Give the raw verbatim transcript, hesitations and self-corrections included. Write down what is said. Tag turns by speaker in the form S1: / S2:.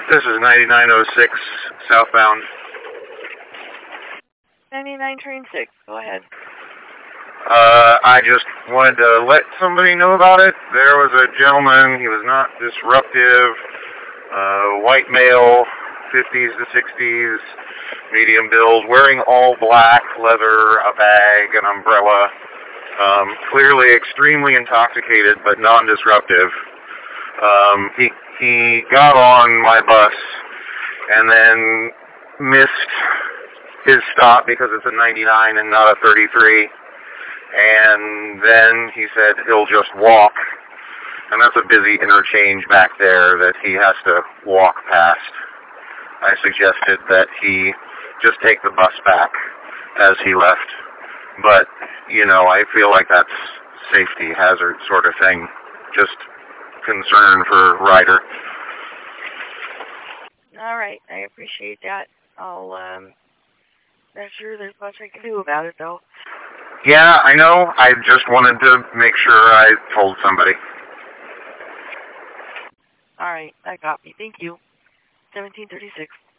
S1: This is ninety-nine oh six southbound.
S2: ninety-nine turn six, go ahead.
S1: Uh, I just wanted to let somebody know about it. There was a gentleman, he was not disruptive, uh, white male, fifties to sixties, medium build, wearing all black, leather, a bag, an umbrella, um, clearly extremely intoxicated but non-disruptive. Um, he, he got on my bus and then missed his stop because it's a ninety-nine and not a thirty-three. And then he said he'll just walk. And that's a busy interchange back there that he has to walk past. I suggested that he just take the bus back as he left. But, you know, I feel like that's safety hazard sort of thing. Just concern for rider.
S2: All right, I appreciate that. I'll, um, not sure there's much I can do about it, though.
S1: Yeah, I know. I just wanted to make sure I told somebody.
S2: All right, I copy. Thank you. seventeen thirty-six.